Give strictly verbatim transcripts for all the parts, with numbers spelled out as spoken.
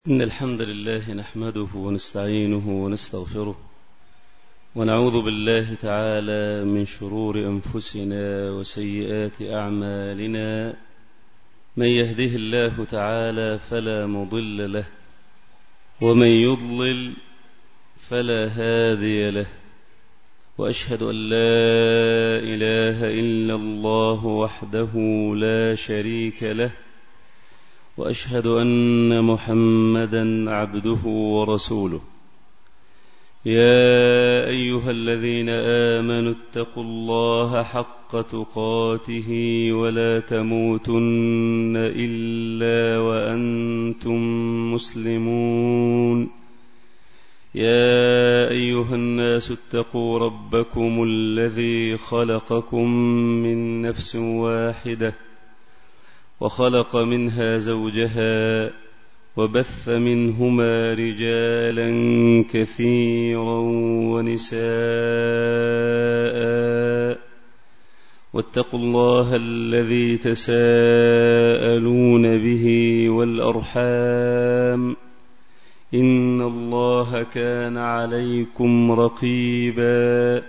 إن الحمد لله نحمده ونستعينه ونستغفره ونعوذ بالله تعالى من شرور أنفسنا وسيئات أعمالنا. من يهده الله تعالى فلا مضل له ومن يضلل فلا هادي له، وأشهد أن لا إله إلا الله وحده لا شريك له، وأشهد أن محمدا عبده ورسوله. يا أيها الذين آمنوا اتقوا الله حق تقاته ولا تموتن إلا وأنتم مسلمون. يا أيها الناس اتقوا ربكم الذي خلقكم من نفس واحدة وخلق منها زوجها وبث منهما رجالا كثيرا ونساء، واتقوا الله الذي تساءلون به والأرحام، إن الله كان عليكم رقيبا.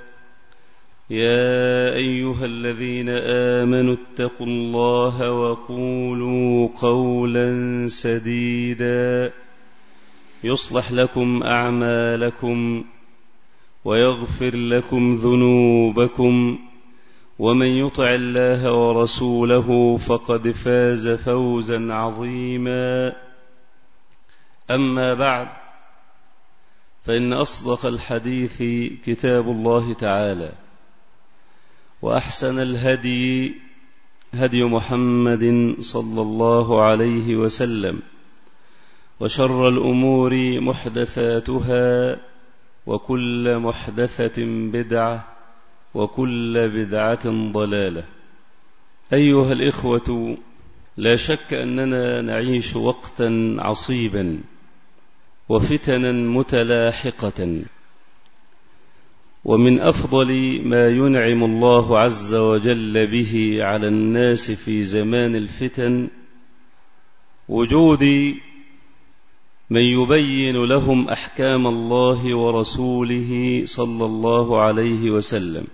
يا أيها الذين آمنوا اتقوا الله وقولوا قولا سديدا يصلح لكم أعمالكم ويغفر لكم ذنوبكم، ومن يطع الله ورسوله فقد فاز فوزا عظيما. أما بعد، فإن أصدق الحديث كتاب الله تعالى، وأحسن الهدي هدي محمد صلى الله عليه وسلم، وشر الأمور محدثاتها، وكل محدثة بدعة، وكل بدعة ضلالة. أيها الإخوة، لا شك أننا نعيش وقتا عصيبا وفتنا متلاحقة، ومن أفضل ما ينعم الله عز وجل به على الناس في زمان الفتن وجود من يبين لهم أحكام الله ورسوله صلى الله عليه وسلم،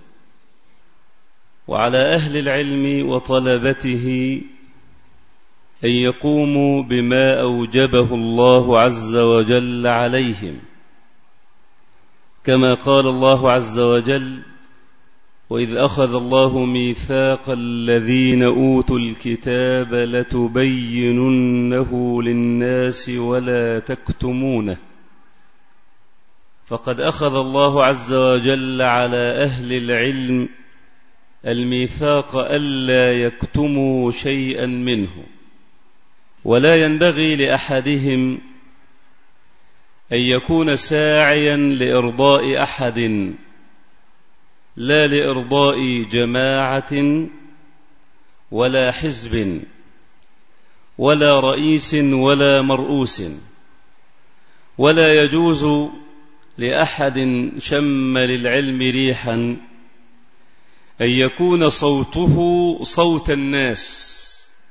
وعلى أهل العلم وطلبته أن يقوموا بما أوجبه الله عز وجل عليهم، كما قال الله عز وجل: وإذ أخذ الله ميثاق الذين أوتوا الكتاب لتبيننه للناس ولا تكتمونه. فقد أخذ الله عز وجل على أهل العلم الميثاق ألا يكتموا شيئا منه، ولا ينبغي لأحدهم أن يكون ساعيا لإرضاء أحد، لا لإرضاء جماعة ولا حزب ولا رئيس ولا مرؤوس. ولا يجوز لأحد شم للعلم ريحا أن يكون صوته صوت الناس،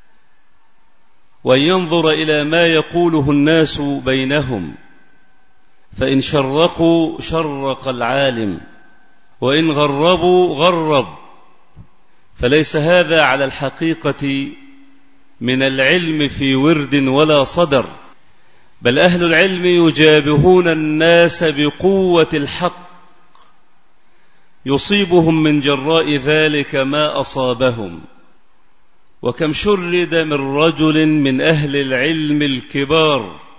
وأن ينظر إلى ما يقوله الناس بينهم، فإن شرقوا شرق العالم، وإن غربوا غرب. فليس هذا على الحقيقة من العلم في ورد ولا صدر، بل أهل العلم يجابهون الناس بقوة الحق، يصيبهم من جراء ذلك ما أصابهم. وكم شرد من رجل من أهل العلم الكبار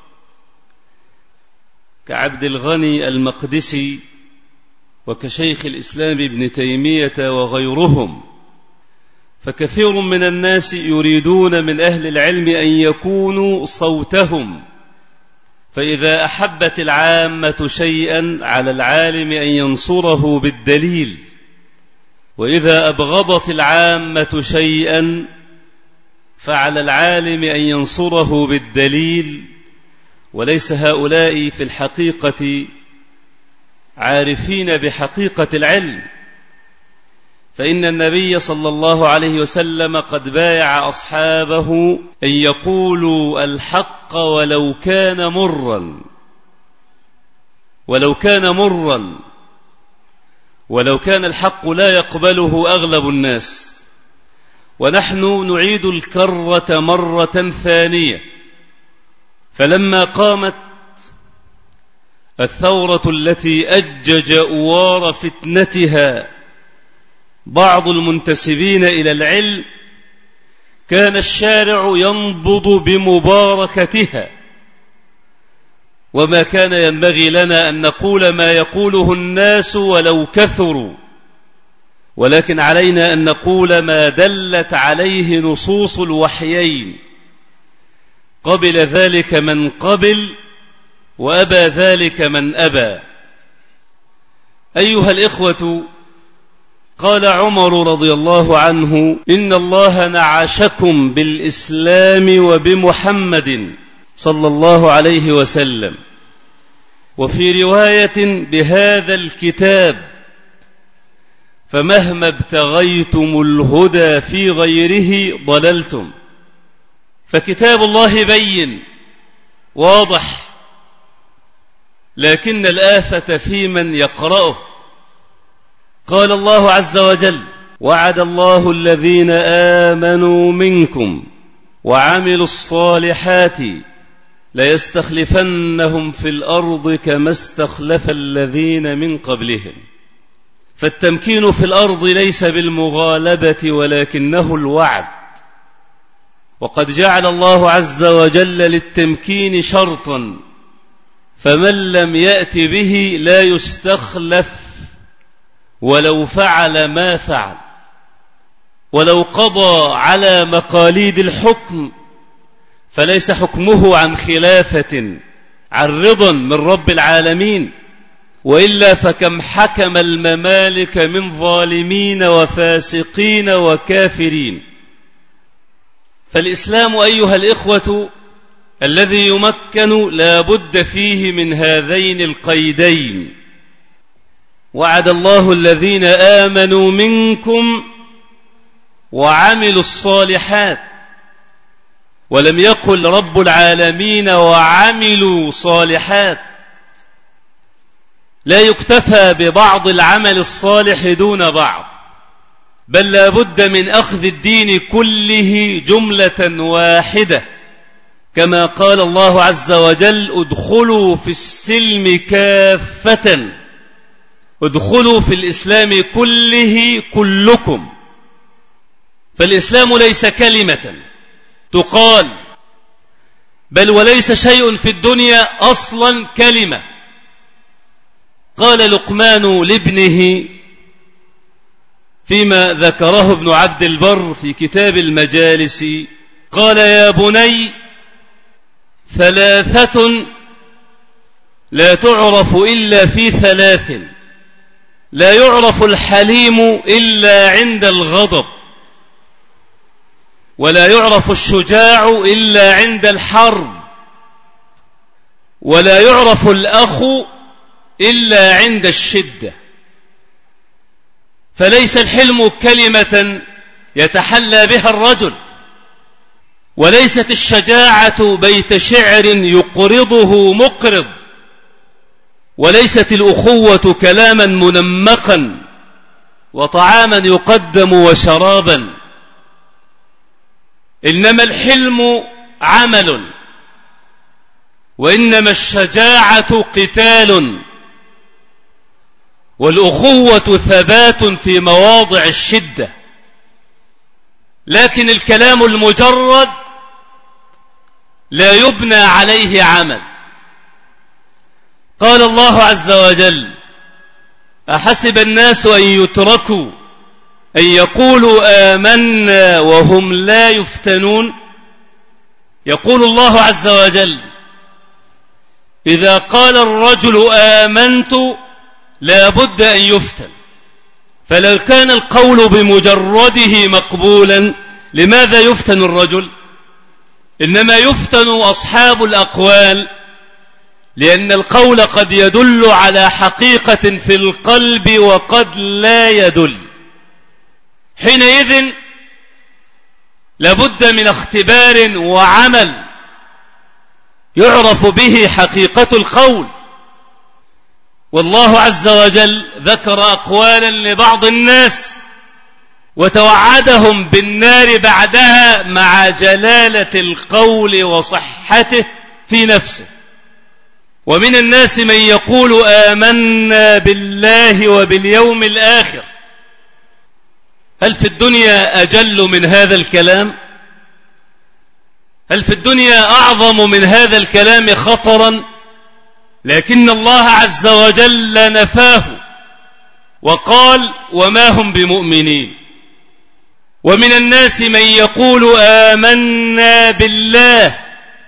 كعبد الغني المقدسي وكشيخ الإسلام ابن تيمية وغيرهم، فكثير من الناس يريدون من أهل العلم أن يكونوا صوتهم، فإذا أحبت العامة شيئا على العالم أن ينصره بالدليل، وإذا أبغضت العامة شيئا فعلى العالم أن ينصره بالدليل. وليس هؤلاء في الحقيقة عارفين بحقيقة العلم، فإن النبي صلى الله عليه وسلم قد بايع أصحابه أن يقولوا الحق ولو كان مرا، ولو كان مرا ولو كان الحق لا يقبله أغلب الناس. ونحن نعيد الكرة مرة ثانية. فلما قامت الثورة التي أجج أوار فتنتها بعض المنتسبين إلى العلم، كان الشارع ينبض بمباركتها، وما كان ينبغي لنا أن نقول ما يقوله الناس ولو كثروا، ولكن علينا أن نقول ما دلت عليه نصوص الوحيين. قبل ذلك من قبل وأبى ذلك من أبى. أيها الإخوة، قال عمر رضي الله عنه: إن الله نعشكم بالإسلام وبمحمد صلى الله عليه وسلم، وفي رواية بهذا الكتاب، فمهما ابتغيتم الهدى في غيره ضللتم. فكتاب الله بين واضح، لكن الآفة في من يقرأه. قال الله عز وجل: وعد الله الذين آمنوا منكم وعملوا الصالحات ليستخلفنهم في الأرض كما استخلف الذين من قبلهم. فالتمكين في الأرض ليس بالمغالبة ولكنه الوعد. وقد جعل الله عز وجل للتمكين شرطا، فمن لم يأت به لا يستخلف ولو فعل ما فعل، ولو قضى على مقاليد الحكم فليس حكمه عن خلافة، عن رضا من رب العالمين، وإلا فكم حكم الممالك من ظالمين وفاسقين وكافرين. فالإسلام أيها الإخوة الذي يمكن لا بد فيه من هذين القيدين: وعد الله الذين آمنوا منكم وعملوا الصالحات، ولم يقل رب العالمين وعملوا صالحات. لا يكتفى ببعض العمل الصالح دون بعض، بل لا بد من أخذ الدين كله جملة واحدة، كما قال الله عز وجل: ادخلوا في السلم كافة، ادخلوا في الإسلام كله كلكم. فالإسلام ليس كلمة تقال، بل وليس شيء في الدنيا أصلا كلمة. قال لقمان لابنه فيما ذكره ابن عبد البر في كتاب المجالس، قال: يا بني، ثلاثة لا تعرف إلا في ثلاث: لا يعرف الحليم إلا عند الغضب، ولا يعرف الشجاع إلا عند الحرب، ولا يعرف الأخ إلا عند الشدة. فليس الحلم كلمة يتحلى بها الرجل، وليست الشجاعة بيت شعر يقرضه مقرض، وليست الأخوة كلاما منمقا وطعاما يقدم وشرابا، إنما الحلم عمل، وإنما الشجاعة قتال، والأخوة ثبات في مواضع الشدة. لكن الكلام المجرد لا يبنى عليه عمل. قال الله عز وجل: أحسب الناس أن يتركوا أن يقولوا آمنا وهم لا يفتنون. يقول الله عز وجل: إذا قال الرجل آمنت لا بد أن يفتن. فلو كان القول بمجرده مقبولا لماذا يفتن الرجل؟ إنما يفتن أصحاب الأقوال، لأن القول قد يدل على حقيقة في القلب وقد لا يدل. حينئذ لابد من اختبار وعمل يعرف به حقيقة القول. والله عز وجل ذكر أقوالا لبعض الناس وتوعدهم بالنار بعدها مع جلالة القول وصحته في نفسه. ومن الناس من يقول آمنا بالله وباليوم الآخر. هل في الدنيا أجل من هذا الكلام؟ هل في الدنيا أعظم من هذا الكلام خطرا؟ لكن الله عز وجل نفاه وقال وما هم بمؤمنين. ومن الناس من يقول آمنا بالله،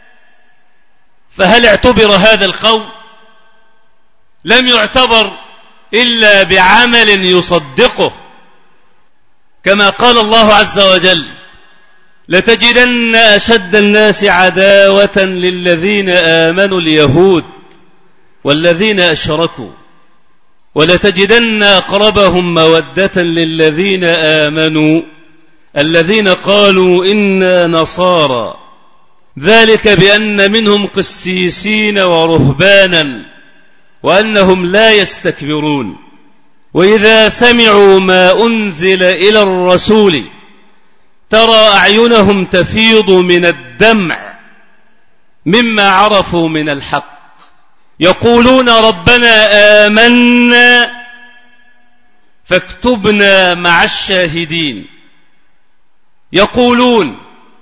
فهل اعتبر هذا القول؟ لم يعتبر إلا بعمل يصدقه، كما قال الله عز وجل لتجدن أشد الناس عداوة للذين آمنوا اليهود والذين أشركوا ولتجدن أقربهم مودة للذين آمنوا الذين قالوا إنا نصارى ذلك بأن منهم قسيسين ورهبانا وأنهم لا يستكبرون وإذا سمعوا ما أنزل إلى الرسول ترى أعينهم تفيض من الدمع مما عرفوا من الحق يقولون ربنا آمنا فاكتبنا مع الشاهدين. يقولون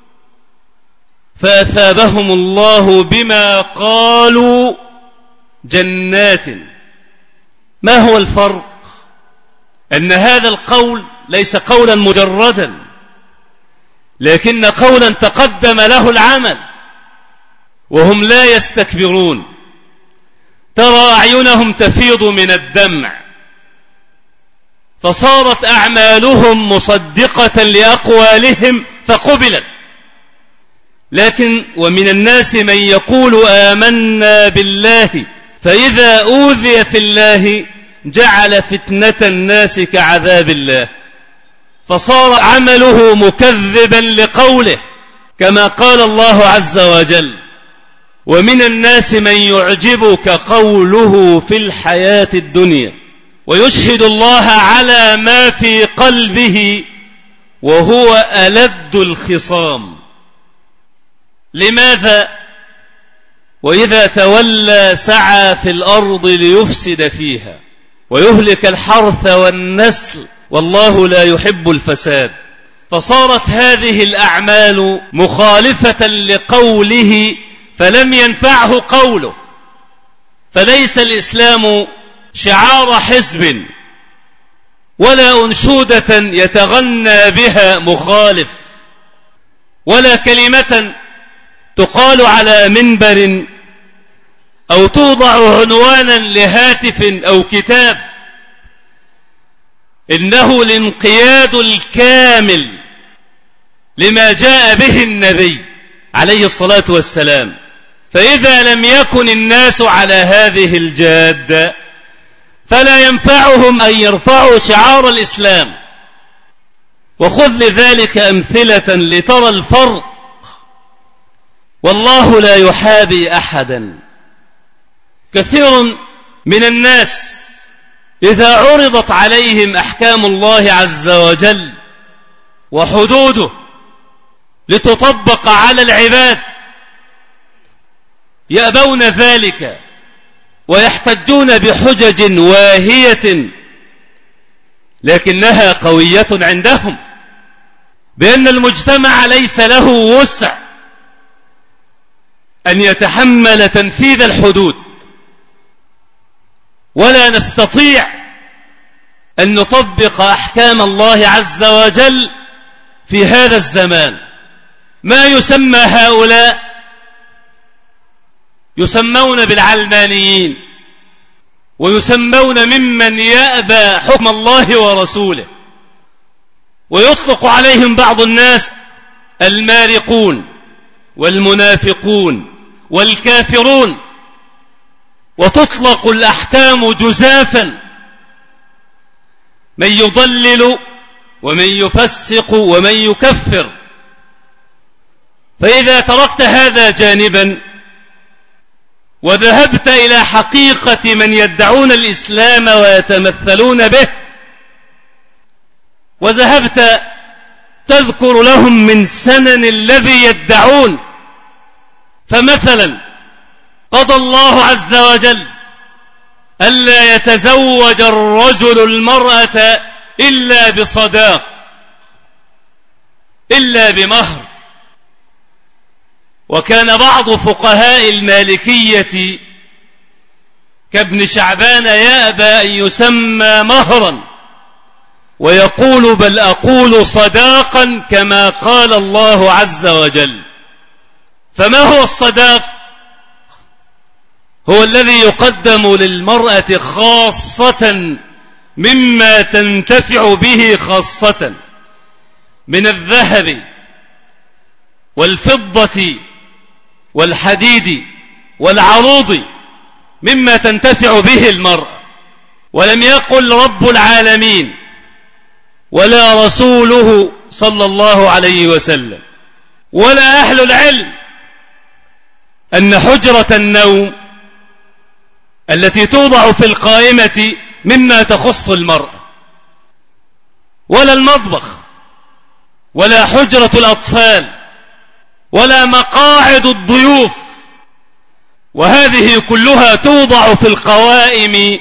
فأثابهم الله بما قالوا جنات. ما هو الفرق؟ أن هذا القول ليس قولا مجردا، لكن قولا تقدم له العمل، وهم لا يستكبرون. ترى أعينهم تفيض من الدمع، فصارت أعمالهم مصدقة لأقوالهم فقبلت. لكن ومن الناس من يقول آمنا بالله فإذا أوذي في الله جعل فتنة الناس كعذاب الله، فصار عمله مكذبا لقوله، كما قال الله عز وجل ومن الناس من يعجبك قوله في الحياة الدنيا ويشهد الله على ما في قلبه وهو ألد الخصام. لماذا؟ وإذا تولى سعى في الأرض ليفسد فيها ويهلك الحرث والنسل والله لا يحب الفساد. فصارت هذه الأعمال مخالفة لقوله فلم ينفعه قوله. فليس الإسلام شعار حزب ولا أنشودة يتغنى بها مخالف، ولا كلمة تقال على منبر أو توضع عنوانا لهاتف أو كتاب. إنه الانقياد الكامل لما جاء به النبي عليه الصلاة والسلام. فإذا لم يكن الناس على هذه الجادة فلا ينفعهم أن يرفعوا شعار الإسلام. وخذ لذلك أمثلة لترى الفرق. والله لا يحابي أحدا. كثير من الناس إذا عرضت عليهم أحكام الله عز وجل وحدوده لتطبق على العباد يأبون ذلك ويحتجون بحجج واهية، لكنها قوية عندهم، بأن المجتمع ليس له وسع أن يتحمل تنفيذ الحدود، ولا نستطيع أن نطبق أحكام الله عز وجل في هذا الزمان. ما يسمى هؤلاء يسمون بالعلمانيين، ويسمون ممن يأبى حكم الله ورسوله، ويطلق عليهم بعض الناس المارقون والمنافقون والكافرون، وتطلق الأحكام جزافا. من يضلل ومن يفسق ومن يكفر. فإذا تركت هذا جانبا وذهبت إلى حقيقة من يدعون الإسلام ويتمثلون به، وذهبت تذكر لهم من سنن الذي يدعون، فمثلا قضى الله عز وجل ألا يتزوج الرجل المرأة إلا بصداق، إلا بمهر. وكان بعض فقهاء المالكية كابن شعبان يأبى أن يسمى مهرا، ويقول بل أقول صداقا كما قال الله عز وجل. فما هو الصداق؟ هو الذي يقدم للمرأة خاصة مما تنتفع به خاصة من الذهب والفضة والحديد والعروض، مما تنتفع به المرأة. ولم يقل رب العالمين ولا رسوله صلى الله عليه وسلم ولا أهل العلم أن حجرة النوم التي توضع في القائمة مما تخص المرأة، ولا المطبخ ولا حجرة الأطفال ولا مقاعد الضيوف، وهذه كلها توضع في القوائم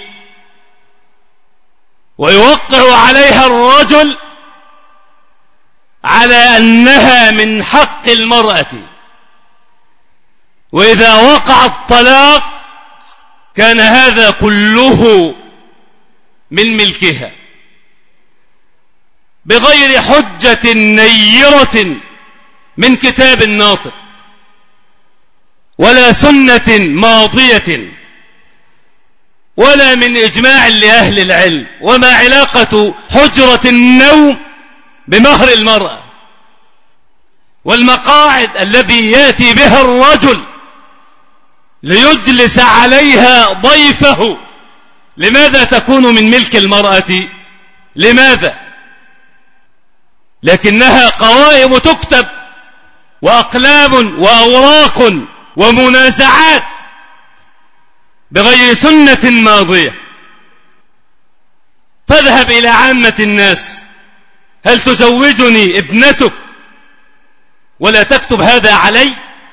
ويوقع عليها الرجل على أنها من حق المرأة، وإذا وقع الطلاق كان هذا كله من ملكها بغير حجة نيرة من كتاب ناطق ولا سنة ماضية ولا من إجماع لأهل العلم. وما علاقة حجرة النوم بمهر المرأة؟ والمقاعد الذي يأتي بها الرجل ليجلس عليها ضيفه لماذا تكون من ملك المرأة؟ لماذا؟ لكنها قوائم تكتب وأقلام وأوراق ومنازعات بغير سنة ماضية. فاذهب إلى عامة الناس، هل تزوجني ابنتك ولا تكتب هذا علي؟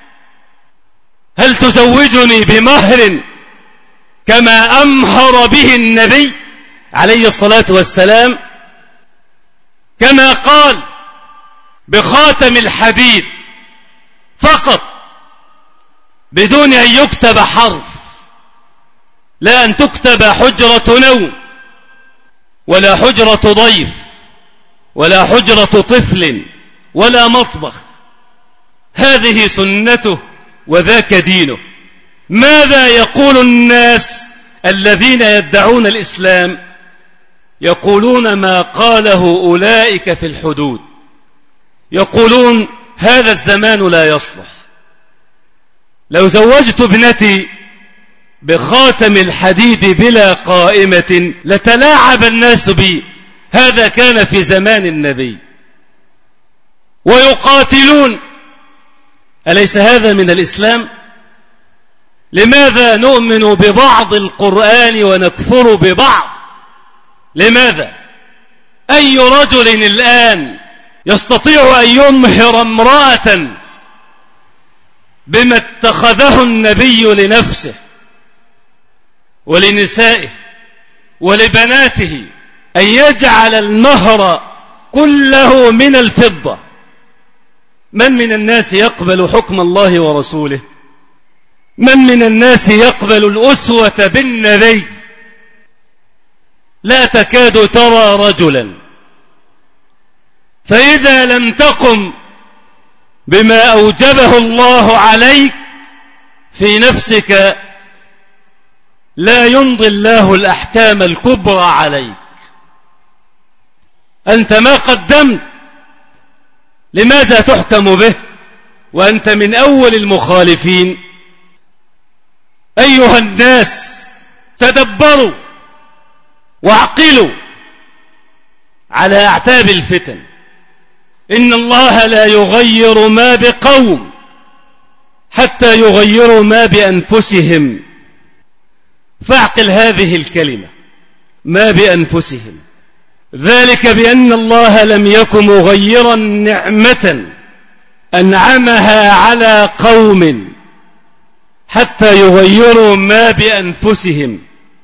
هل تزوجني بمهر كما أمهر به النبي عليه الصلاة والسلام، كما قال بخاتم الحديد فقط بدون أن يكتب حرف، لا أن تكتب حجرة نوم ولا حجرة ضيف ولا حجرة طفل ولا مطبخ. هذه سنته وذاك دينه. ماذا يقول الناس الذين يدعون الإسلام؟ يقولون ما قاله أولئك في الحدود، يقولون هذا الزمان لا يصلح. لو زوجت ابنتي بخاتم الحديد بلا قائمة لتلاعب الناس بي، هذا كان في زمان النبي. ويقاتلون، أليس هذا من الإسلام؟ لماذا نؤمن ببعض القرآن ونكفر ببعض؟ لماذا؟ أي رجل الآن يستطيع أن يمهر امرأة بما اتخذه النبي لنفسه ولنسائه ولبناته، أن يجعل المهر كله من الفضة؟ من من الناس يقبل حكم الله ورسوله؟ من من الناس يقبل الأسوة بالنبي؟ لا تكاد ترى رجلا. فإذا لم تقم بما أوجبه الله عليك في نفسك لا يمضي الله الأحكام الكبرى عليك. أنت ما قدمت، لماذا تحكم به وأنت من أول المخالفين؟ أيها الناس تدبروا واعقلوا. على أعتاب الفتن. إن الله لا يغير ما بقوم حتى يغيروا ما بأنفسهم. فاعقل هذه الكلمة، ما بأنفسهم، ذلك بأن الله لم يكن مغيرا نعمة أنعمها على قوم حتى يغيروا ما بأنفسهم.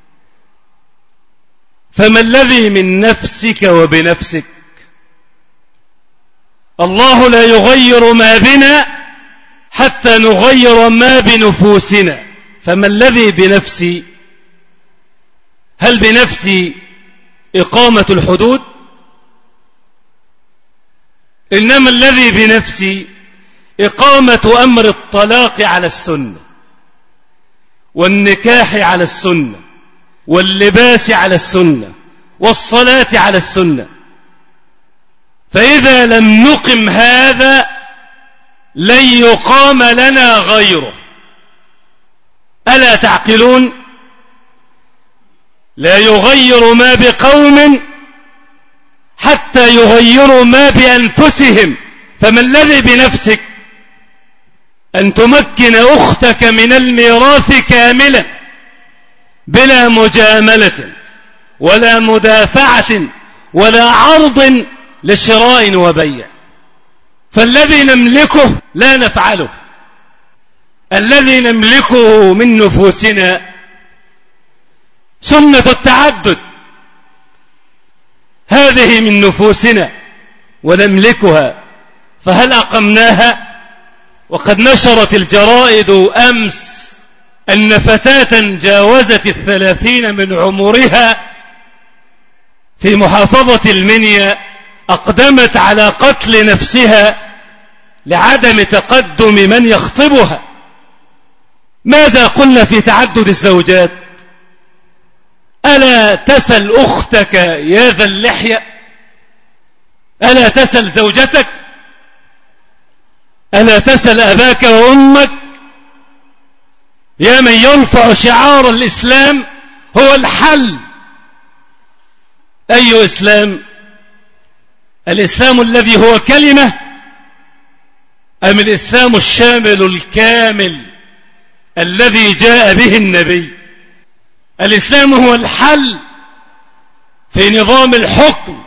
فما الذي من نفسك وبنفسك؟ الله لا يغير ما بنا حتى نغير ما بنفوسنا. فما الذي بنفسي؟ هل بنفسي إقامة الحدود؟ إنما الذي بنفسي إقامة أمر الطلاق على السنة، والنكاح على السنة، واللباس على السنة، والصلاة على السنة. فإذا لم نقم هذا لن يقام لنا غيره. ألا تعقلون؟ لا يغير ما بقوم حتى يغيروا ما بأنفسهم. فما الذي بنفسك؟ أن تمكن أختك من الميراث كاملا بلا مجاملة ولا مدافعة ولا عرض لشراء وبيع. فالذي نملكه لا نفعله. الذي نملكه من نفوسنا سنة التعدد، هذه من نفوسنا ونملكها، فهل أقمناها؟ وقد نشرت الجرائد أمس أن فتاة جاوزت الثلاثين من عمرها في محافظة المنيا أقدمت على قتل نفسها لعدم تقدم من يخطبها. ماذا قلنا في تعدد الزوجات؟ ألا تسل أختك يا ذا اللحية؟ ألا تسل زوجتك؟ ألا تسل أباك وأمك؟ يا من يرفع شعار الإسلام هو الحل. أي إسلام؟ الإسلام الذي هو كلمة أم الإسلام الشامل الكامل الذي جاء به النبي؟ الإسلام هو الحل في نظام الحكم،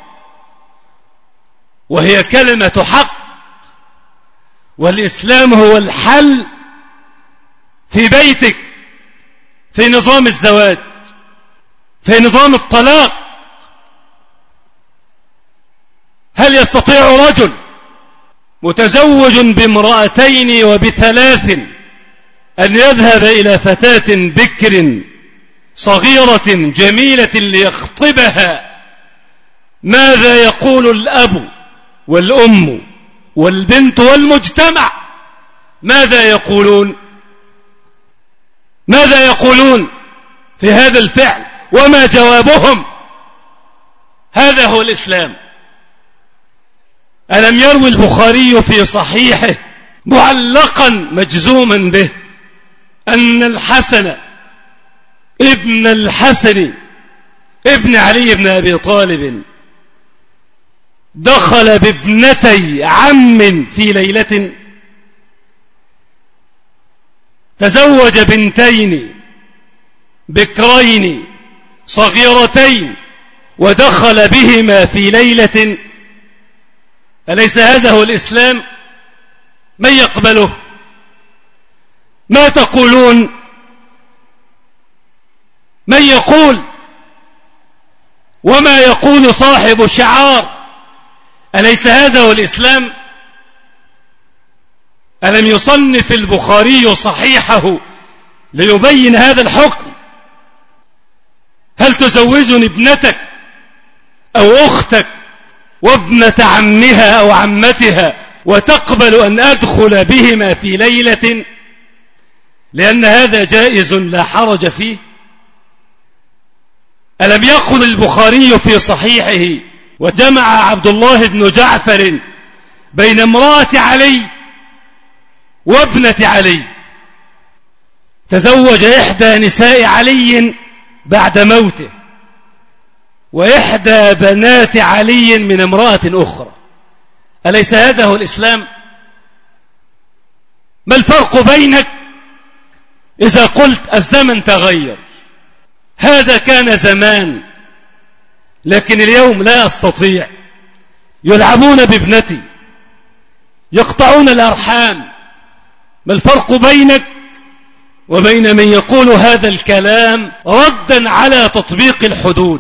وهي كلمة حق. والإسلام هو الحل في بيتك، في نظام الزواج، في نظام الطلاق. هل يستطيع رجل متزوج بامرأتين وبثلاث أن يذهب إلى فتاة بكر صغيرة جميلة ليخطبها؟ ماذا يقول الأب والأم والبنت والمجتمع؟ ماذا يقولون؟ ماذا يقولون في هذا الفعل؟ وما جوابهم؟ هذا هو الإسلام. ألم يروي البخاري في صحيحه معلقا مجزوما به أن الحسن ابن الحسن ابن علي بن أبي طالب دخل بابنتي عم في ليلة، تزوج بنتين بكرين صغيرتين ودخل بهما في ليلة. أليس هذا هو الإسلام؟ من يقبله؟ ما تقولون؟ من يقول؟ وما يقول صاحب شعار؟ أليس هذا هو الإسلام؟ ألم يصنف البخاري صحيحه ليبين هذا الحكم؟ هل تزوجني ابنتك أو أختك وابنة عمها أو عمتها وتقبل أن أدخل بهما في ليلة لأن هذا جائز لا حرج فيه؟ ألم يقل البخاري في صحيحه وجمع عبد الله بن جعفر بين امرأة علي وابنة علي، تزوج إحدى نساء علي بعد موته وإحدى بنات علي من امرأة أخرى. أليس هذا هو الإسلام؟ ما الفرق بينك إذا قلت الزمن تغير؟ هذا كان زمان، لكن اليوم لا أستطيع. يلعبون بابنتي، يقطعون الأرحام. ما الفرق بينك وبين من يقول هذا الكلام ردا على تطبيق الحدود؟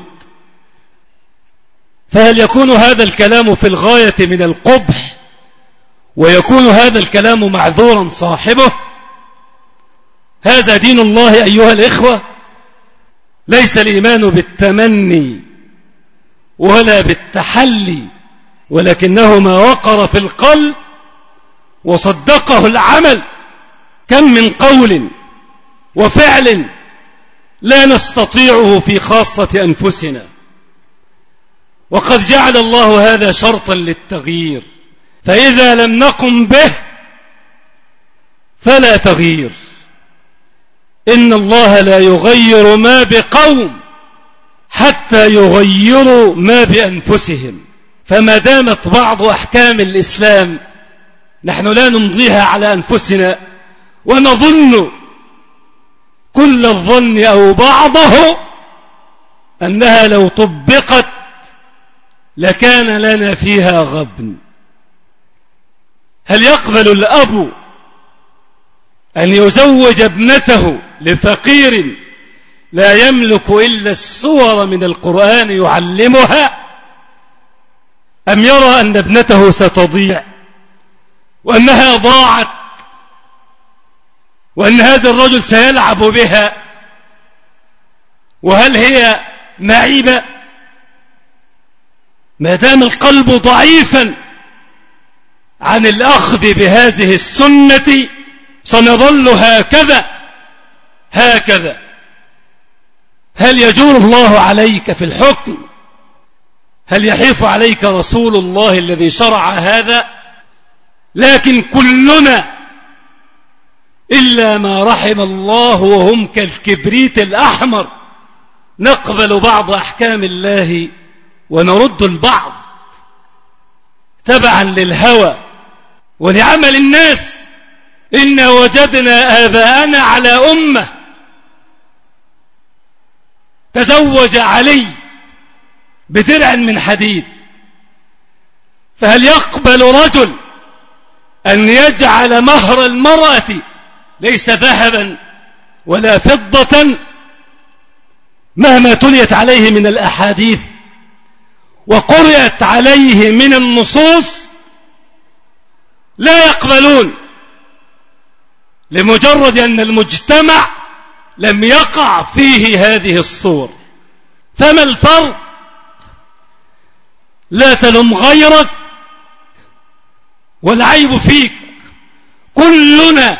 فهل يكون هذا الكلام في الغاية من القبح ويكون هذا الكلام معذورا صاحبه؟ هذا دين الله أيها الإخوة. ليس الإيمان بالتمني ولا بالتحلي، ولكنه ما وقر في القلب وصدقه العمل. كم من قول وفعل لا نستطيعه في خاصة أنفسنا، وقد جعل الله هذا شرطا للتغيير، فإذا لم نقم به فلا تغيير. إن الله لا يغير ما بقوم حتى يغيروا ما بأنفسهم. فما دامت بعض أحكام الإسلام نحن لا نمضيها على أنفسنا ونظن كل الظن أو بعضه أنها لو طبقت لكان لنا فيها غبن. هل يقبل الأب أن يزوج ابنته لفقير لا يملك إلا السور من القرآن يعلمها، أم يرى أن ابنته ستضيع وأنها ضاعت وأن هذا الرجل سيلعب بها؟ وهل هي معيبة؟ ما دام القلب ضعيفا عن الأخذ بهذه السنة سنظل هكذا هكذا. هل يجور الله عليك في الحكم؟ هل يحيف عليك رسول الله الذي شرع هذا؟ لكن كلنا إلا ما رحم الله وهم كالكبريت الأحمر نقبل بعض أحكام الله ونرد البعض تبعا للهوى ولعمل الناس. إنا وجدنا آباءنا على أمة. تزوج علي بدرع من حديد، فهل يقبل رجل أن يجعل مهر المرأة ليس ذهبا ولا فضة مهما تليت عليه من الأحاديث وقرأت عليه من النصوص؟ لا يقبلون، لمجرد أن المجتمع لم يقع فيه هذه الصور. فما الفرق؟ لا تلم غيرك والعيب فيك. كلنا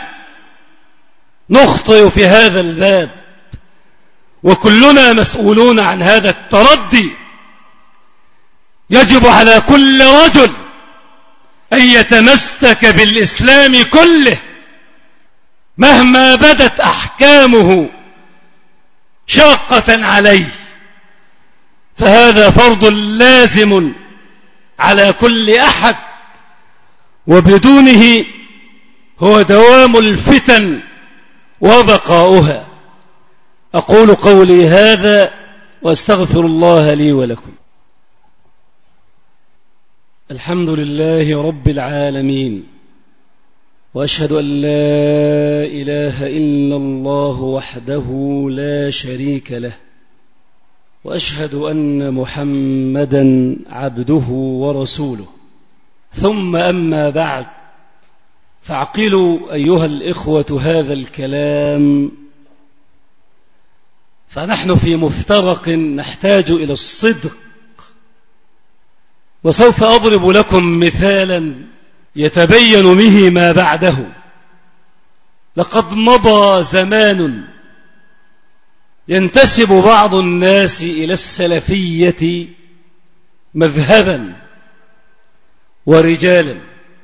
نخطئ في هذا الباب وكلنا مسؤولون عن هذا التردي. يجب على كل رجل أن يتمسك بالإسلام كله مهما بدت أحكامه شاقة عليه، فهذا فرض لازم على كل أحد، وبدونه هو دوام الفتن وبقاؤها. أقول قولي هذا وأستغفر الله لي ولكم. الحمد لله رب العالمين، وأشهد أن لا إله إلا الله وحده لا شريك له، وأشهد أن محمدا عبده ورسوله. ثم أما بعد، فاعقلوا أيها الإخوة هذا الكلام، فنحن في مفترق نحتاج إلى الصدق. وسوف أضرب لكم مثالا يتبين به ما بعده. لقد مضى زمان ينتسب بعض الناس إلى السلفية مذهبا ورجالا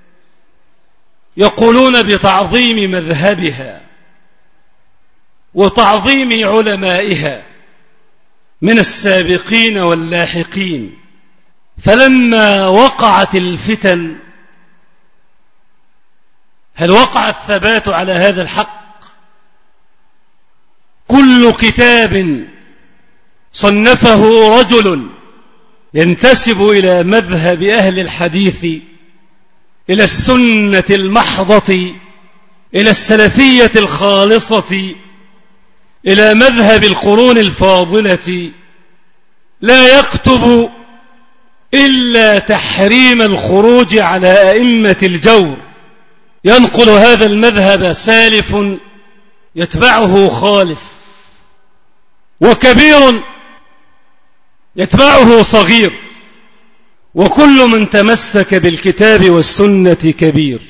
يقولون بتعظيم مذهبها وتعظيم علمائها من السابقين واللاحقين. فلما وقعت الفتن، هل وقع الثبات على هذا الحق؟ كل كتاب صنفه رجل ينتسب إلى مذهب أهل الحديث، إلى السنة المحضة، إلى السلفية الخالصة، إلى مذهب القرون الفاضلة، لا يكتب إلا تحريم الخروج على أئمة الجور. ينقل هذا المذهب سالف يتبعه خالف، وكبير يتبعه صغير، وكل من تمسك بالكتاب والسنة كبير.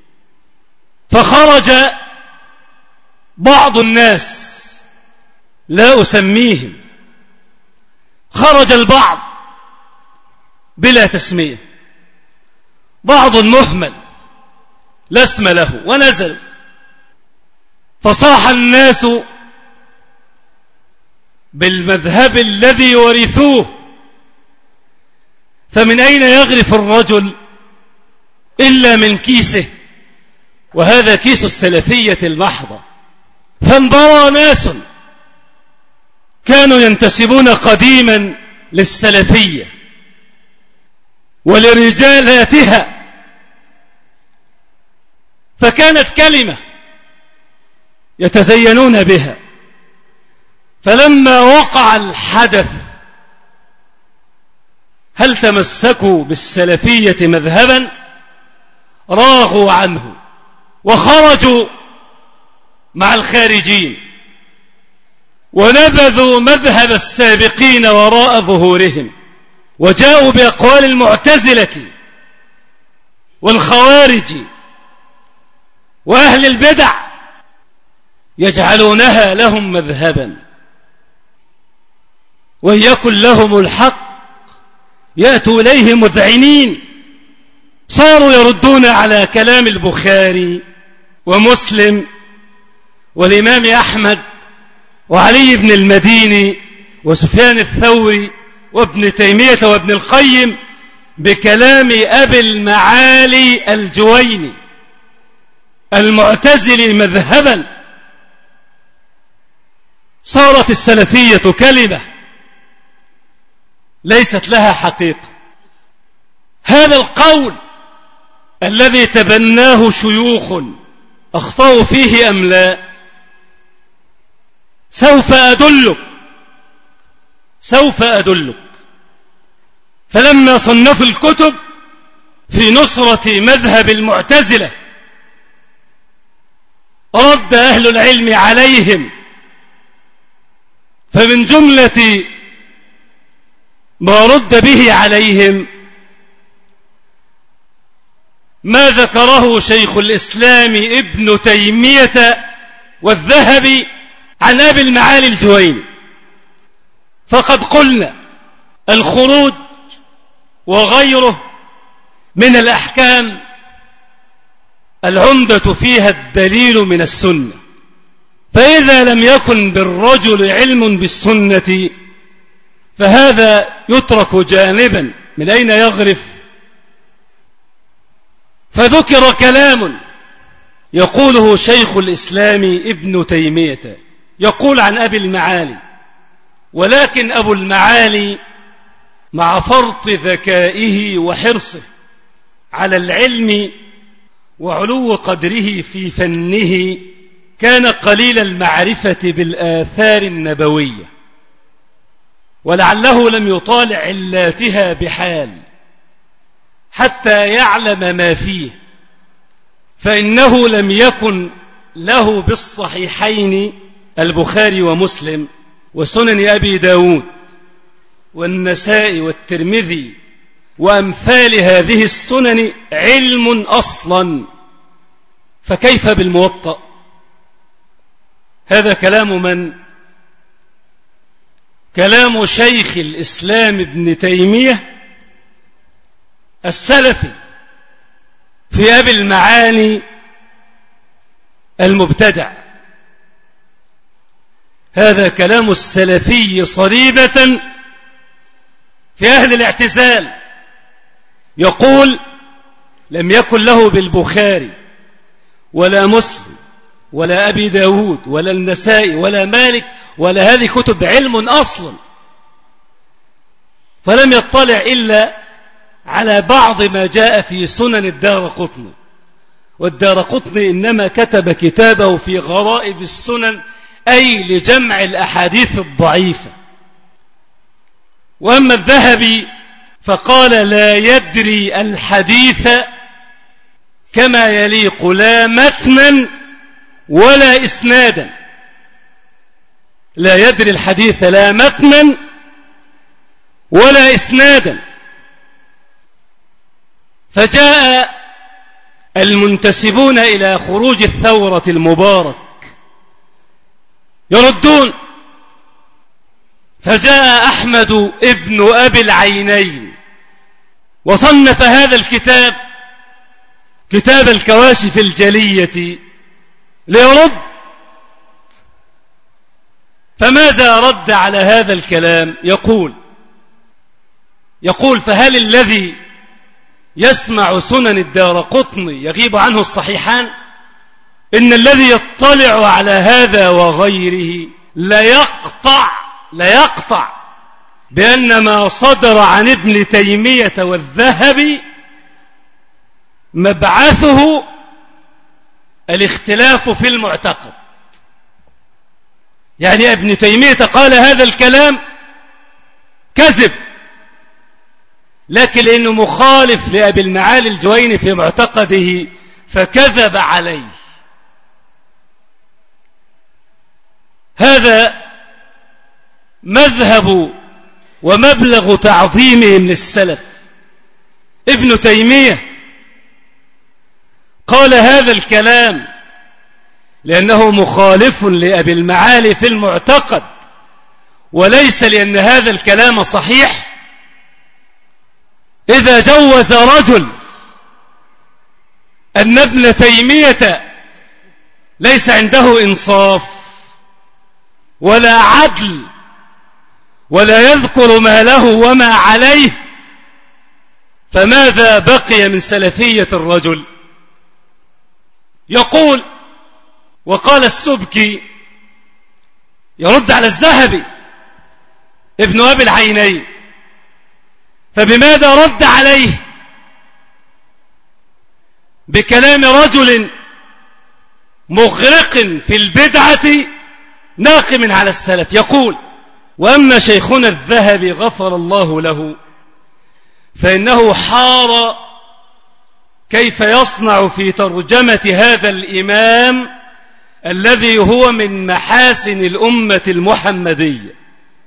فخرج بعض الناس لا أسميهم، خرج البعض بلا تسمية، بعض مهمل لا اسم له، ونزل فصاح الناس بالمذهب الذي ورثوه. فمن أين يغرف الرجل إلا من كيسه، وهذا كيس السلفية المحضة. فانبرى ناس كانوا ينتسبون قديما للسلفية ولرجالاتها، فكانت كلمة يتزينون بها. فلما وقع الحدث هل تمسكوا بالسلفية مذهبا؟ راغوا عنه وخرجوا مع الخارجين، ونبذوا مذهب السابقين وراء ظهورهم، وجاءوا بأقوال المعتزلة والخوارج وأهل البدع يجعلونها لهم مذهبا، وإن يكن لهم الحق يأتوا إليه مذعنين. صاروا يردون على كلام البخاري ومسلم والإمام أحمد وعلي بن المديني وسفيان الثوري وابن تيمية وابن القيم بكلام أبي المعالي الجويني المعتزلي مذهبا. صارت السلفية كلمة ليست لها حقيقة. هذا القول الذي تبناه شيوخ أخطأوا فيه أم لا؟ سوف أدلك سوف أدلك فلما صنفوا الكتب في نصرة مذهب المعتزلة رد أهل العلم عليهم، فمن جملة ما رد به عليهم ما ذكره شيخ الإسلام ابن تيمية والذهبي عن أبي المعالي الجويني. فقد قلنا الخروج وغيره من الأحكام العمدة فيها الدليل من السنة، فإذا لم يكن بالرجل علم بالسنة فهذا يترك جانبا. من أين يغرف؟ فذكر كلام يقوله شيخ الإسلام ابن تيمية، يقول عن أبي المعالي: ولكن أبو المعالي مع فرط ذكائه وحرصه على العلم وعلو قدره في فنه كان قليل المعرفة بالآثار النبوية، ولعله لم يطالع علاتها بحال حتى يعلم ما فيه، فإنه لم يكن له بالصحيحين البخاري ومسلم وسنن أبي داود والنسائي والترمذي وأمثال هذه السنن علم أصلا، فكيف بالموطأ؟ هذا كلام من؟ كلام شيخ الإسلام ابن تيمية السلفي في أبي المعالي المبتدع. هذا كلام السلفي صريبة في أهل الاعتزال. يقول: لم يكن له بالبخاري ولا مسلم ولا أبي داود ولا النسائي ولا مالك ولا هذه كتب علم أصلا، فلم يطلع إلا على بعض ما جاء في سنن الدارقطني، والدارقطني إنما كتب كتابه في غرائب السنن، أي لجمع الأحاديث الضعيفة. وأما الذهبي فقال: لا يدري الحديث كما يليق، لا متنا ولا إسنادا. لا يدري الحديث لا متنا ولا إسنادا. فجاء المنتسبون إلى خروج الثورة المبارك يردون، فجاء أحمد ابن أبي العينين وصنف هذا الكتاب، كتاب الكواشف الجلية، ليرد. فماذا رد على هذا الكلام؟ يقول يقول فهل الذي يسمع سنن الدارقطني يغيب عنه الصحيحان؟ إن الذي يطلع على هذا وغيره لا يقطع لا يقطع بأن ما صدر عن ابن تيمية والذهبي مبعثه الاختلاف في المعتقد. يعني ابن تيمية قال هذا الكلام كذب، لكن لأنه مخالف لأبي المعالي الجويني في معتقده فكذب عليه. هذا مذهب ومبلغ تعظيمهم للسلف. ابن تيمية قال هذا الكلام لأنه مخالف لأبي المعالي في المعتقد، وليس لأن هذا الكلام صحيح. إذا جوز رجل أن ابن تيمية ليس عنده إنصاف ولا عدل ولا يذكر ما له وما عليه، فماذا بقي من سلفية الرجل؟ يقول: وقال السبكي يرد على الذهبي ابن أبي العينين، فبماذا رد عليه؟ بكلام رجل مغرق في البدعة ناقم على السلف. يقول: وأما شيخنا الذهبي غفر الله له فإنه حار كيف يصنع في ترجمة هذا الإمام الذي هو من محاسن الأمة المحمدية.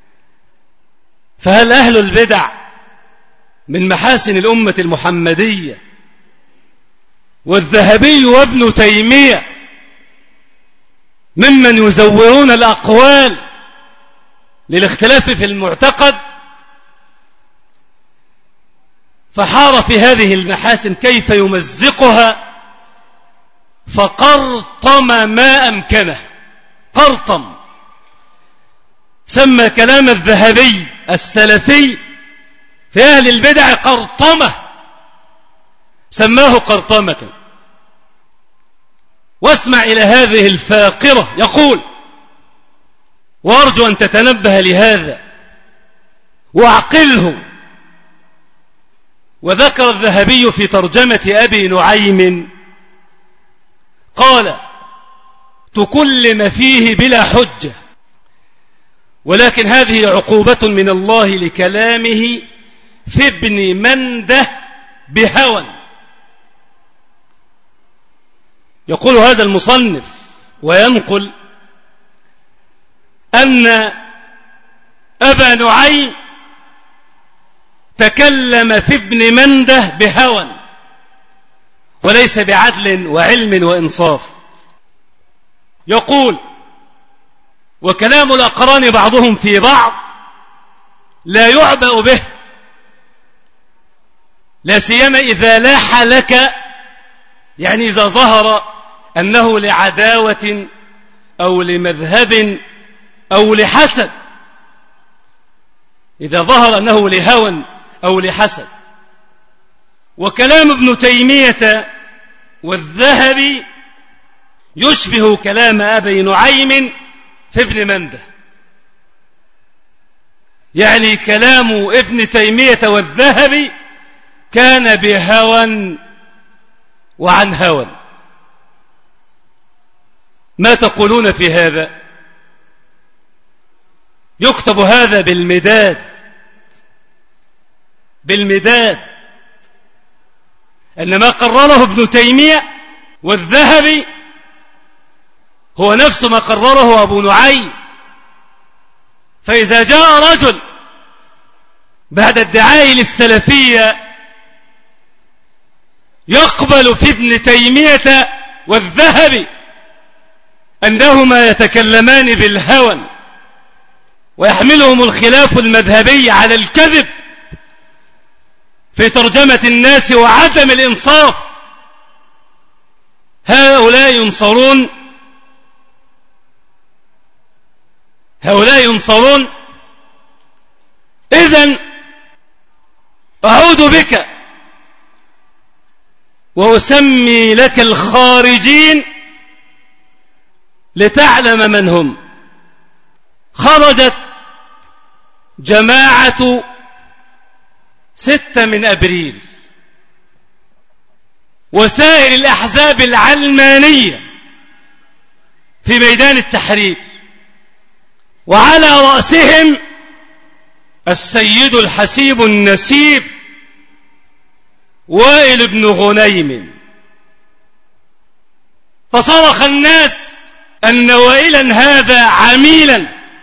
فهل أهل البدع من محاسن الأمة المحمدية؟ والذهبي وابن تيمية ممن يزورون الأقوال للاختلاف في المعتقد؟ فحار في هذه المحاسن كيف يمزقها، فقرطم ما أمكنه. قرطم، سمى كلام الذهبي السلفي في أهل البدع قرطمة، سماه قرطمة. واسمع إلى هذه الفاقرة. يقول: وأرجو أن تتنبه لهذا واعقله. وذكر الذهبي في ترجمة أبي نعيم قال: تكلم فيه بلا حجة، ولكن هذه عقوبة من الله لكلامه في ابن منده بهوى. يقول هذا المصنف وينقل أن أبا نعيم تكلم في ابن منده بهوى وليس بعدل وعلم وإنصاف. يقول: وكلام الأقران بعضهم في بعض لا يعبأ به، لا سيما إذا لاح لك، يعني إذا ظهر أنه لعداوة أو لمذهب أو لحسد، إذا ظهر أنه لهوى أو لحسد. وكلام ابن تيمية والذهبي يشبه كلام أبي نعيم في ابن منده، يعني كلام ابن تيمية والذهبي كان بهوى وعن هوى. ما تقولون في هذا؟ يكتب هذا بالمداد بالمداد أن ما قرره ابن تيمية والذهبي هو نفس ما قرره أبو نعيم. فإذا جاء رجل بعد الدعاء للسلفية يقبل في ابن تيمية والذهبي أنهما يتكلمان بالهوى ويحملهم الخلاف المذهبي على الكذب في ترجمة الناس وعدم الإنصاف، هؤلاء ينصرون هؤلاء ينصرون إذن أعود بك وأسمي لك الخارجين لتعلم من هم. خرجت جماعة ستة من أبريل وسائر الأحزاب العلمانية في ميدان التحرير، وعلى رأسهم السيد الحسيب النسيب وائل بن غنيم. فصرخ الناس أن وائلا هذا عميلا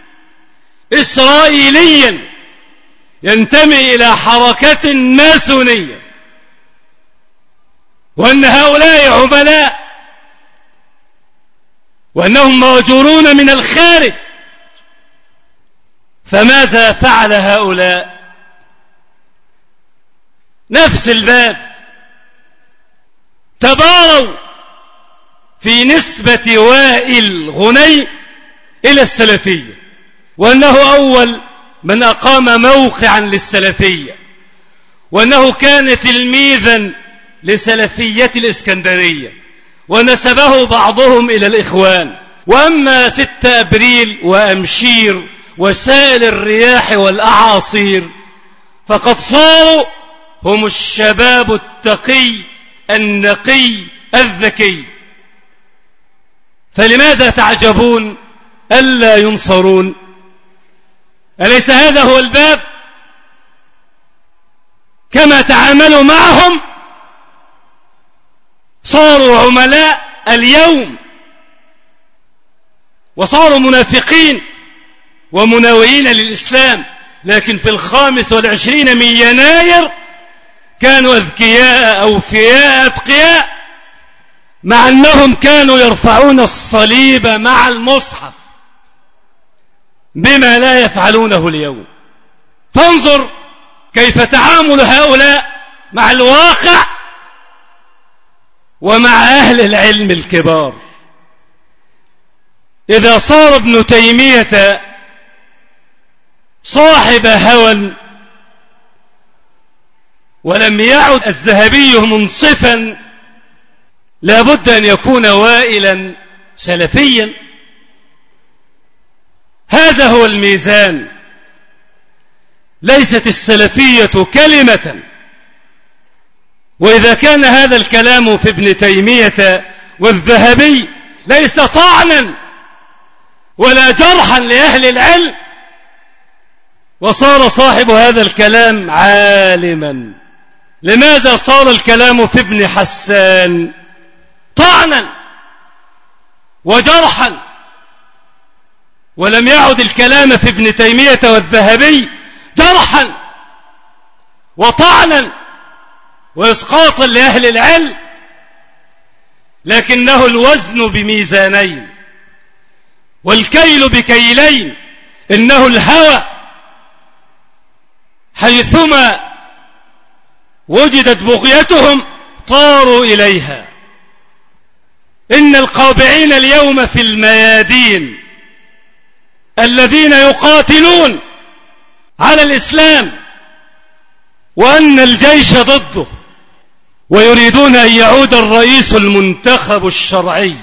إسرائيليا ينتمي إلى حركة ماسونية، وأن هؤلاء عملاء، وأنهم مهجورون من الخارج. فماذا فعل هؤلاء؟ نفس الباب، تباروا في نسبة وائل غنيم إلى السلفية، وأنه أول من أقام موقعا للسلفية، وأنه كان تلميذا لسلفية الإسكندرية، ونسبه بعضهم إلى الإخوان. وأما ستة أبريل وأمشير وسائل الرياح والأعاصير فقد صاروا هم الشباب التقي النقي الذكي. فلماذا تعجبون ألا ينصرون؟ أليس هذا هو الباب؟ كما تعاملوا معهم صاروا عملاء اليوم، وصاروا منافقين ومناوئين للإسلام، لكن في الخامس والعشرين من يناير كانوا أذكياء أوفياء أتقياء، مع أنهم كانوا يرفعون الصليب مع المصحف بما لا يفعلونه اليوم. فانظر كيف تعامل هؤلاء مع الواقع ومع أهل العلم الكبار. إذا صار ابن تيمية صاحب هوى ولم يعد الذهبي منصفا، لا بد أن يكون وائلا سلفيا. هذا هو الميزان. ليست السلفية كلمة، وإذا كان هذا الكلام في ابن تيمية والذهبي ليس طعنا ولا جرحا لأهل العلم، وصار صاحب هذا الكلام عالما. لماذا صار الكلام في ابن حسان طعنا وجرحا، ولم يعد الكلام في ابن تيمية والذهبي جرحا وطعنا وإسقاطا لأهل العلم، لكنه الوزن بميزانين والكيل بكيلين. إنه الهوى حيثما وجدت بغيتهم طاروا إليها. إن القابعين اليوم في الميادين الذين يقاتلون على الإسلام وأن الجيش ضده، ويريدون أن يعود الرئيس المنتخب الشرعي.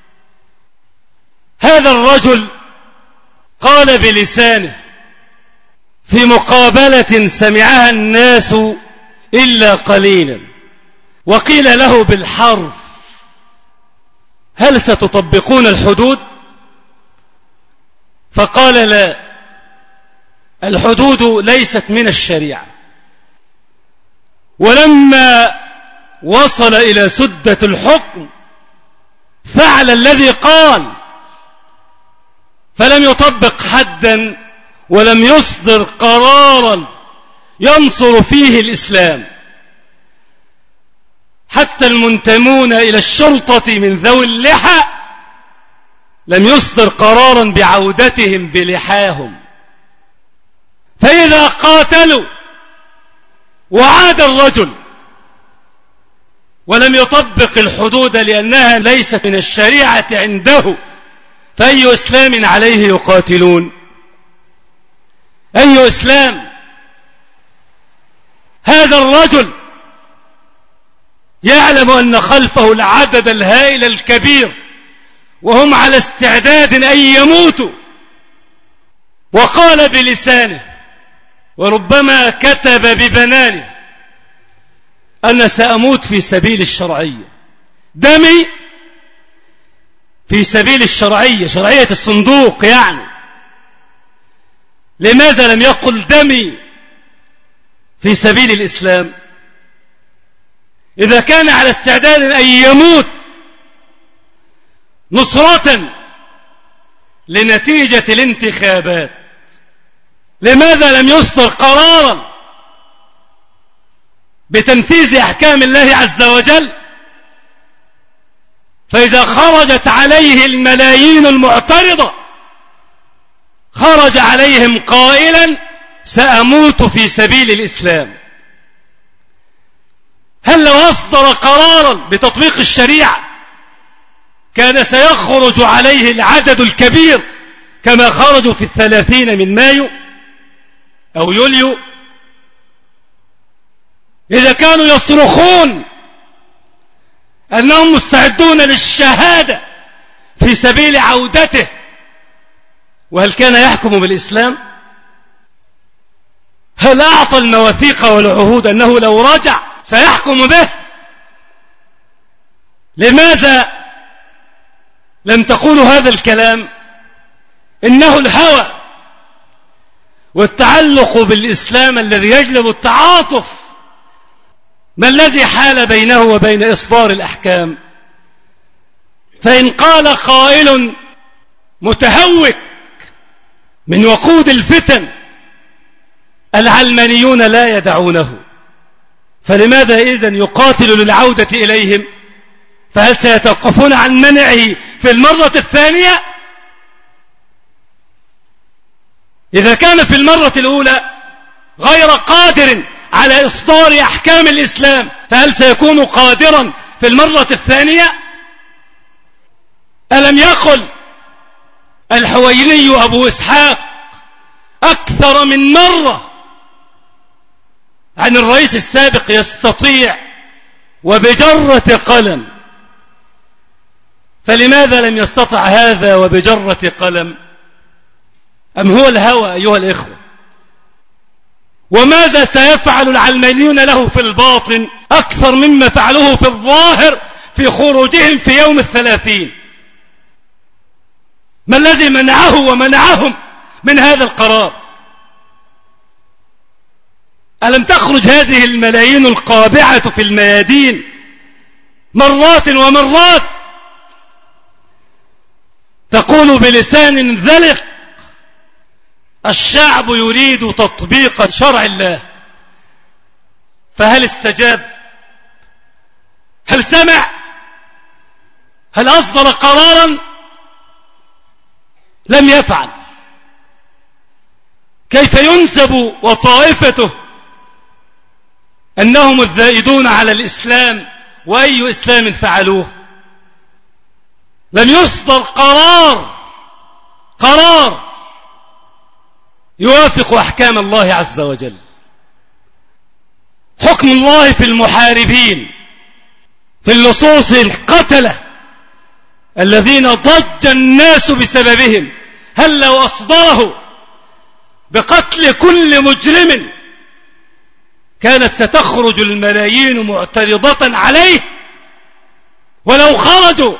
هذا الرجل قال بلسانه في مقابلة سمعها الناس إلا قليلا، وقيل له بالحرف: هل ستطبقون الحدود؟ فقال: لا، الحدود ليست من الشريعة. ولما وصل إلى سدة الحكم فعل الذي قال، فلم يطبق حدا ولم يصدر قرارا ينصر فيه الإسلام. حتى المنتمون إلى الشرطة من ذوي اللحى لم يصدر قرارا بعودتهم بلحاهم. فإذا قاتلوا وعاد الرجل ولم يطبق الحدود لأنها ليست من الشريعة عنده، فأي إسلام عليه يقاتلون؟ أي إسلام؟ هذا الرجل يعلم أن خلفه العدد الهائل الكبير وهم على استعداد أن يموتوا، وقال بلسانه وربما كتب ببنانه: أنا سأموت في سبيل الشرعية، دمي في سبيل الشرعية، شرعية الصندوق يعني. لماذا لم يقل دمي في سبيل الإسلام؟ إذا كان على استعداد أن يموت نصرة لنتيجة الانتخابات، لماذا لم يصدر قرارا بتنفيذ أحكام الله عز وجل؟ فإذا خرجت عليه الملايين المعترضة خرج عليهم قائلا: سأموت في سبيل الإسلام. هل لو أصدر قرارا بتطبيق الشريعة كان سيخرج عليه العدد الكبير كما خرجوا في الثلاثين من مايو أو يوليو؟ إذا كانوا يصرخون أنهم مستعدون للشهادة في سبيل عودته، وهل كان يحكم بالإسلام؟ هل أعطى المواثيق والعهود أنه لو رجع سيحكم به؟ لماذا لم تقولوا هذا الكلام؟ إنه الهوى والتعلق بالإسلام الذي يجلب التعاطف. ما الذي حال بينه وبين إصدار الأحكام؟ فإن قال قائل متهوك من وقود الفتن: العلمانيون لا يدعونه، فلماذا إذن يقاتل للعودة إليهم؟ فهل سيتوقفون عن منعه في المرة الثانية؟ إذا كان في المرة الأولى غير قادر على إصدار أحكام الإسلام، فهل سيكون قادرا في المرة الثانية؟ ألم يقل الحويني أبو إسحاق أكثر من مرة عن الرئيس السابق: يستطيع وبجرة قلم؟ فلماذا لم يستطع هذا وبجرة قلم؟ أم هو الهوى أيها الإخوة؟ وماذا سيفعل العلمانيون له في الباطن أكثر مما فعلوه في الظاهر في خروجهم في يوم الثلاثين؟ ما الذي منعه ومنعهم من هذا القرار؟ ألم تخرج هذه الملايين القابعة في الميادين مرات ومرات تقول بلسان ذلق: الشعب يريد تطبيق شرع الله؟ فهل استجاب؟ هل سمع؟ هل أصدر قرارا؟ لم يفعل. كيف ينسب وطائفته أنهم الذائدون على الإسلام؟ وأي إسلام فعلوه؟ لم يصدر قرار قرار يوافق أحكام الله عز وجل. حكم الله في المحاربين، في اللصوص القتلة الذين ضج الناس بسببهم، هل لو أصدره بقتل كل مجرم كانت ستخرج الملايين معترضة عليه؟ ولو خرجوا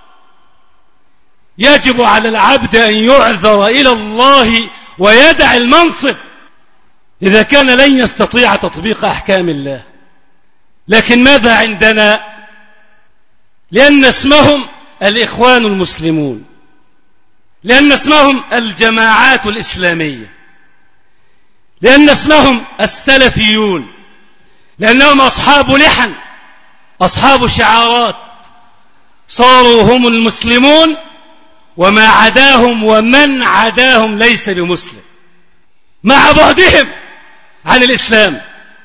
يجب على العبد أن يعذر إلى الله ويدع المنصب إذا كان لن يستطيع تطبيق أحكام الله. لكن ماذا عندنا؟ لأن اسمهم الإخوان المسلمون، لأن اسمهم الجماعات الإسلامية، لأن اسمهم السلفيون، لأنهم أصحاب لحن، أصحاب شعارات، صاروا هم المسلمون وما عداهم ومن عداهم ليس بمسلم، مع بعدهم عن الإسلام.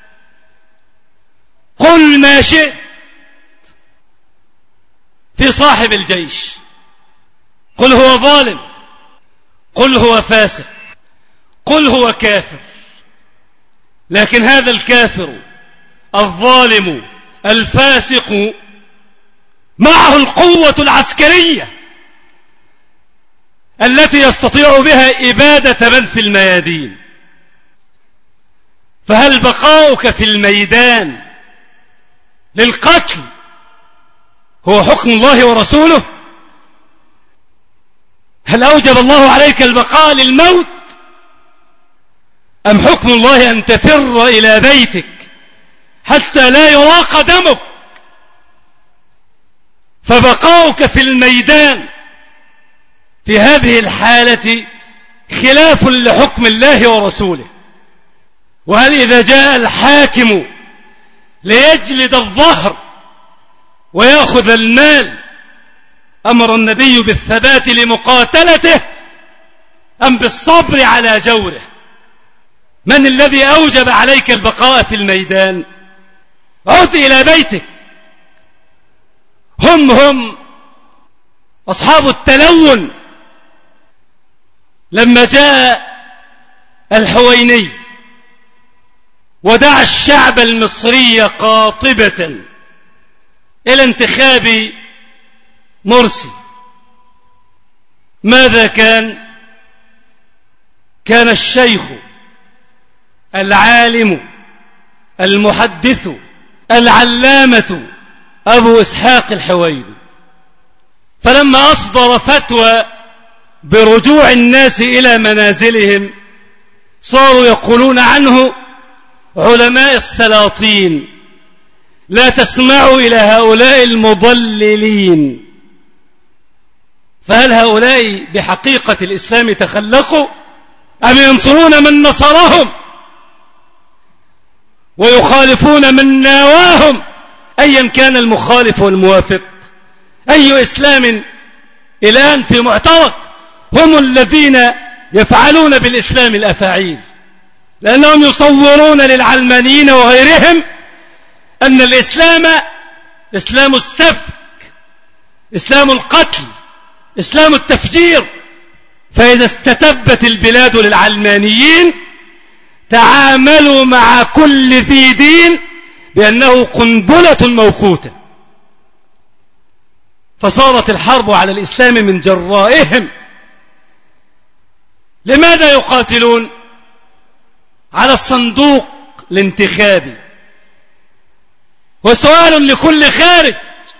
قل ما شئت في صاحب الجيش، قل هو ظالم، قل هو فاسق، قل هو كافر، لكن هذا الكافر الظالم الفاسق معه القوة العسكرية التي يستطيع بها إبادة من في الميادين. فهل بقاؤك في الميدان للقتل هو حكم الله ورسوله؟ هل أوجب الله عليك البقاء للموت، أم حكم الله أن تفر إلى بيتك حتى لا يراق دمك؟ فبقاؤك في الميدان في هذه الحالة خلاف لحكم الله ورسوله. وهل إذا جاء الحاكم ليجلد الظهر ويأخذ المال أمر النبي بالثبات لمقاتلته أم بالصبر على جوره؟ من الذي أوجب عليك البقاء في الميدان؟ عد إلى بيتك. هم هم أصحاب التلون لما جاء الحويني ودعا الشعب المصري قاطبة إلى انتخاب مرسي، ماذا كان؟ كان الشيخ العالم المحدث العلامة أبو إسحاق الحويني، فلما أصدر فتوى برجوع الناس إلى منازلهم صاروا يقولون عنه علماء السلاطين، لا تسمعوا إلى هؤلاء المضللين. فهل هؤلاء بحقيقة الإسلام تخلقوا أم ينصرون من نصرهم ويخالفون من ناواهم؟ أيا كان المخالف والموافق، أي إسلام الآن في معترك؟ هم الذين يفعلون بالإسلام الأفاعيل، لأنهم يصورون للعلمانيين وغيرهم أن الإسلام إسلام السفك، إسلام القتل، إسلام التفجير. فإذا استتبت البلاد للعلمانيين تعاملوا مع كل ذي دين بأنه قنبلة موقوتة، فصارت الحرب على الإسلام من جرائهم. لماذا يقاتلون؟ على الصندوق الانتخابي. وسؤال لكل خارج،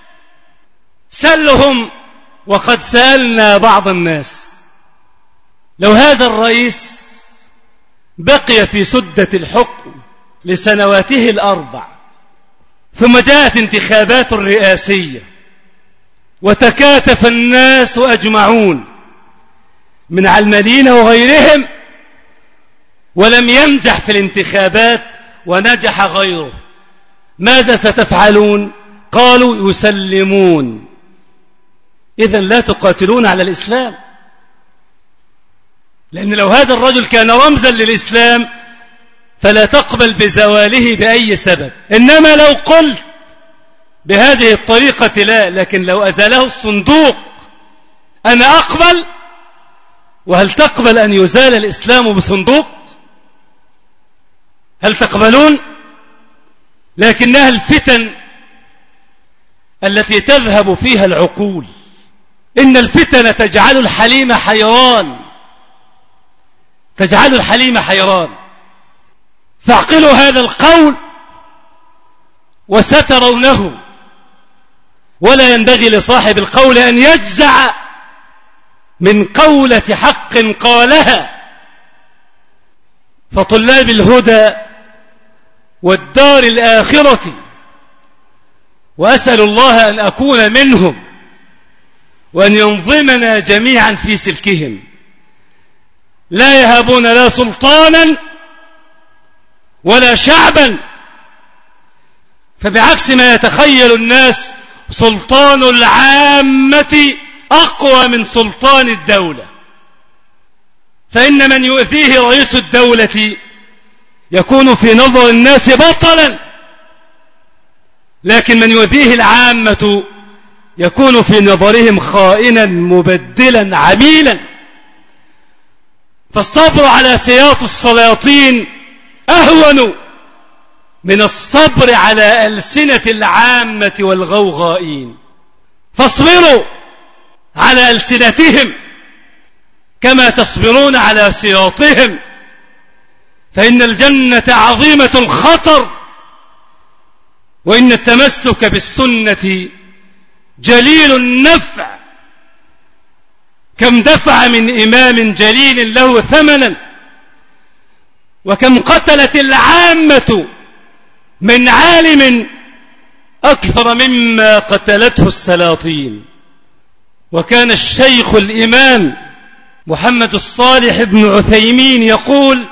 سلهم وقد سألنا بعض الناس، لو هذا الرئيس بقي في سدة الحكم لسنواته الأربع ثم جاءت انتخابات رئاسية وتكاتف الناس أجمعون من علمانيين وغيرهم ولم ينجح في الانتخابات ونجح غيره، ماذا ستفعلون؟ قالوا يسلمون. إذن لا تقاتلون على الإسلام، لأن لو هذا الرجل كان رمزا للإسلام فلا تقبل بزواله بأي سبب. إنما لو قلت بهذه الطريقة لا، لكن لو أزاله الصندوق أنا أقبل، وهل تقبل أن يزال الإسلام بصندوق؟ هل تقبلون؟ لكنها الفتن التي تذهب فيها العقول. إن الفتن تجعل الحليم حيران، تجعل الحليم حيران. فاعقلوا هذا القول وسترونه، ولا ينبغي لصاحب القول أن يجزع من قولة حق قالها. فطلاب الهدى والدار الآخرة، وأسأل الله أن أكون منهم وأن ينظمنا جميعا في سلكهم، لا يهابون لا سلطانا ولا شعبا. فبعكس ما يتخيل الناس، سلطان العامة أقوى من سلطان الدولة. فإن من يؤذيه رئيس الدولة يكون في نظر الناس بطلا، لكن من يؤذيه العامة يكون في نظرهم خائنا مبدلا عميلا. فالصبر على سياط السلاطين أهون من الصبر على ألسنة العامة والغوغائين. فاصبروا على ألسنتهم كما تصبرون على سياطهم، فإن الجنة عظيمة الخطر، وإن التمسك بالسنة جليل النفع. كم دفع من إمام جليل له ثمنا، وكم قتلت العامة من عالم أكثر مما قتلته السلاطين. وكان الشيخ الإمام محمد الصالح بن عثيمين يقول: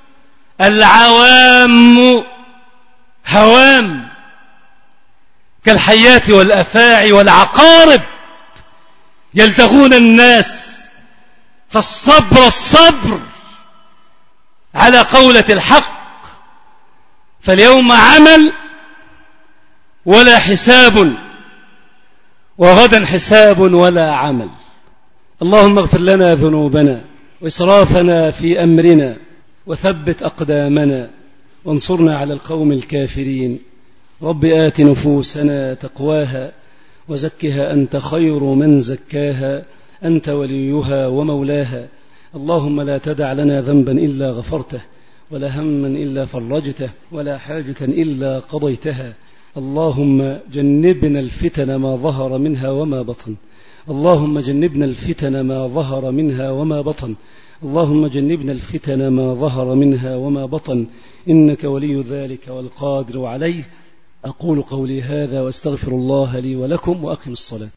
العوام هوام كالحيات والأفاعي والعقارب، يلدغون الناس. فالصبر الصبر على قولة الحق. فاليوم عمل ولا حساب، وغدا حساب ولا عمل. اللهم اغفر لنا ذنوبنا وإسرافنا في أمرنا، وثبت أقدامنا، وانصرنا على القوم الكافرين. رب آت نفوسنا تقواها وزكها أنت خير من زكاها، أنت وليها ومولاها. اللهم لا تدع لنا ذنبا إلا غفرته، ولا هما إلا فرجته، ولا حاجة إلا قضيتها. اللهم جنبنا الفتن ما ظهر منها وما بطن. اللهم جنبنا الفتن ما ظهر منها وما بطن. اللهم جنبنا الفتن ما ظهر منها وما بطن، إنك ولي ذلك والقادر عليه. أقول قولي هذا وأستغفر الله لي ولكم، وأقم الصلاة.